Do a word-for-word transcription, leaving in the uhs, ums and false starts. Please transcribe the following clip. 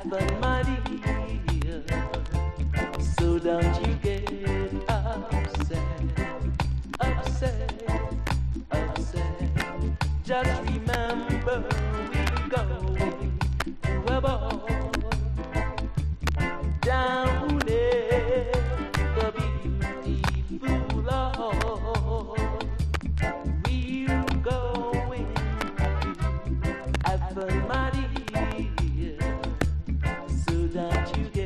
fun, my dear. So don't you get upset, upset, upset. Just remember we're going to a ball down there, the beautiful Lord. We're going to have fun, my dear. So don't you get